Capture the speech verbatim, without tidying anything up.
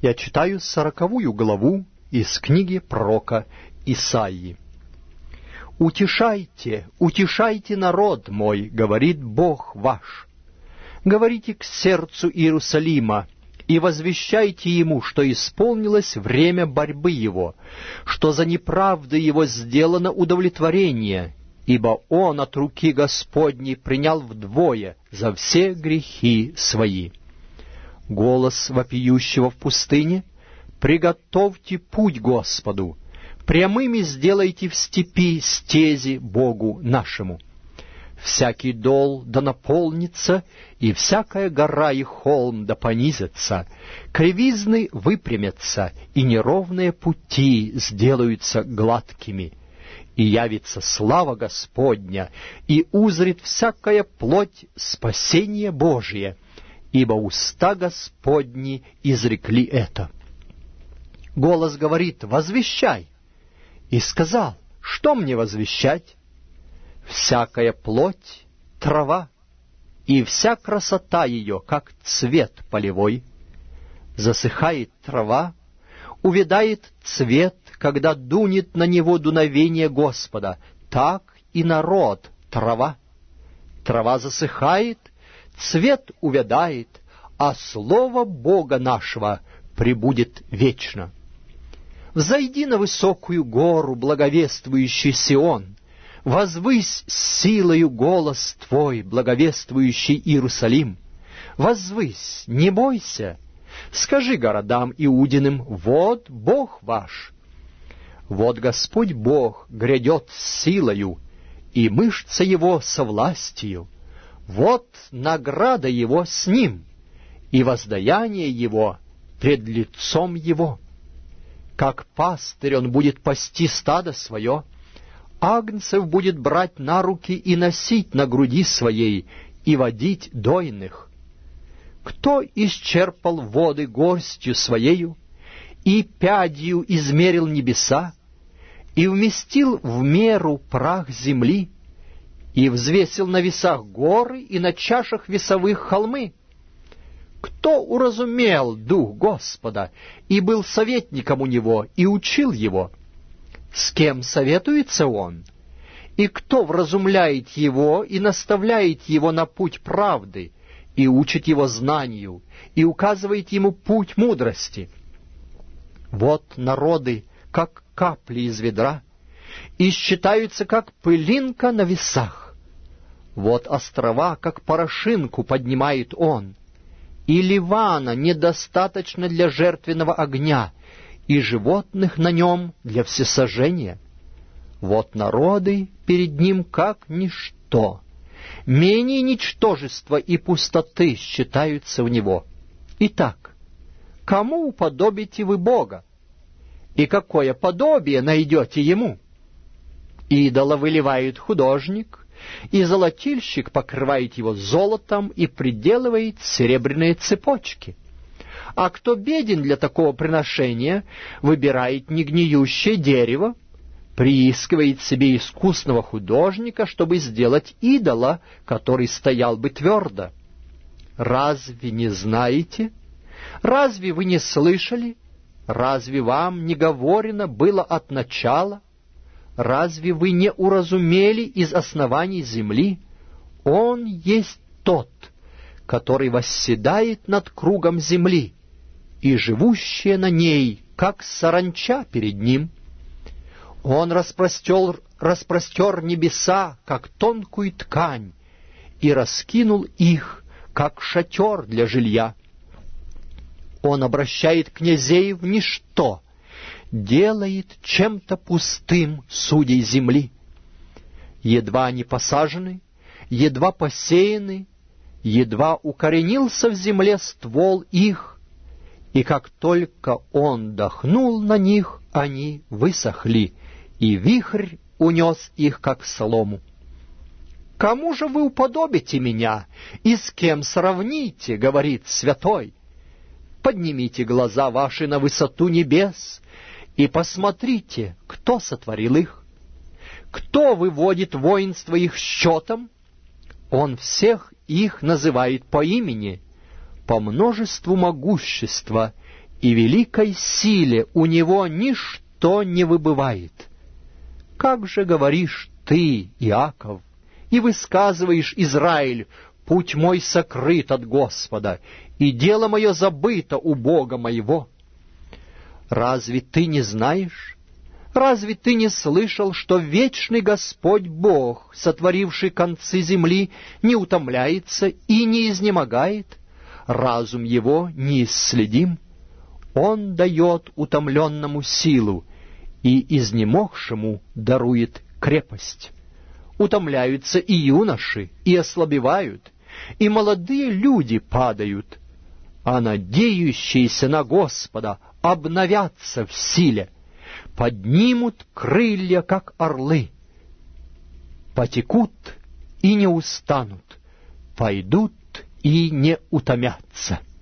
Я читаю сороковую главу из книги пророка Исаии. «Утешайте, утешайте народ мой, говорит Бог ваш. Говорите к сердцу Иерусалима и возвещайте ему, что исполнилось время борьбы его, что за неправды его сделано удовлетворение, ибо он от руки Господней принял вдвое за все грехи свои. Голос вопиющего в пустыне: приготовьте путь Господу, прямыми сделайте в степи стези Богу нашему. Всякий дол да наполнится, и всякая гора и холм да понизятся, кривизны выпрямятся, и неровные пути сделаются гладкими. И явится слава Господня, и узрит всякая плоть спасение Божие, ибо уста Господни изрекли это. Голос говорит: возвещай. И сказал: что мне возвещать? Всякая плоть — трава, и вся красота ее, как цвет полевой. Засыхает трава, увядает цвет, когда дунет на него дуновение Господа, так и народ — трава. Трава засыхает, цвет увядает, а слово Бога нашего пребудет вечно. Взойди на высокую гору, благовествующий Сион, возвысь силою голос твой, благовествующий Иерусалим. Возвысь, не бойся, скажи городам Иудиным: вот Бог ваш. Вот Господь Бог грядет с силою, и мышца его со властью. Вот награда его с ним, и воздаяние его пред лицом его. Как пастырь он будет пасти стадо свое, агнцев будет брать на руки и носить на груди своей, и водить дойных. Кто исчерпал воды горстью своею, и пядью измерил небеса, и вместил в меру прах земли, и взвесил на весах горы и на чашах весовых холмы? Кто уразумел дух Господа, и был советником у него, и учил его? С кем советуется он? И кто вразумляет его и наставляет его на путь правды, и учит его знанию, и указывает ему путь мудрости? Вот народы, как капли из ведра, и считаются, как пылинка на весах. Вот острова, как порошинку поднимает он, и Ливана недостаточно для жертвенного огня, и животных на нем для всесожжения. Вот народы перед ним как ничто, менее ничтожества и пустоты считаются в него. Итак, кому уподобите вы Бога? И какое подобие найдете ему? Идола выливает художник, и золотильщик покрывает его золотом и приделывает серебряные цепочки. А кто беден для такого приношения, выбирает негниющее дерево, приискивает себе искусного художника, чтобы сделать идола, который стоял бы твердо. Разве не знаете? Разве вы не слышали? Разве вам не говорено было от начала? Разве вы не уразумели из оснований земли? Он есть тот, который восседает над кругом земли, и живущие на ней, как саранча перед ним. Он распростер, распростер небеса, как тонкую ткань, и раскинул их, как шатер для жилья. Он обращает князей в ничто, делает чем-то пустым судей земли. Едва они посажены, едва посеяны, едва укоренился в земле ствол их, и как только он дохнул на них, они высохли, и вихрь унес их, как солому. «Кому же вы уподобите меня, и с кем сравните?» — говорит святой. «Поднимите глаза ваши на высоту небес, и посмотрите, кто сотворил их. Кто выводит воинство их счетом? Он всех их называет по имени, по множеству могущества и великой силе у него ничто не выбывает. Как же говоришь ты, Иаков, и высказываешь, Израиль, путь мой сокрыт от Господа, и дело мое забыто у Бога моего? Разве ты не знаешь? Разве ты не слышал, что вечный Господь Бог, сотворивший концы земли, не утомляется и не изнемогает? Разум его неисследим. Он дает утомленному силу, и изнемогшему дарует крепость. Утомляются и юноши, и ослабевают, и молодые люди падают, а надеющиеся на Господа обновятся в силе, поднимут крылья, как орлы, потекут и не устанут, пойдут и не утомятся.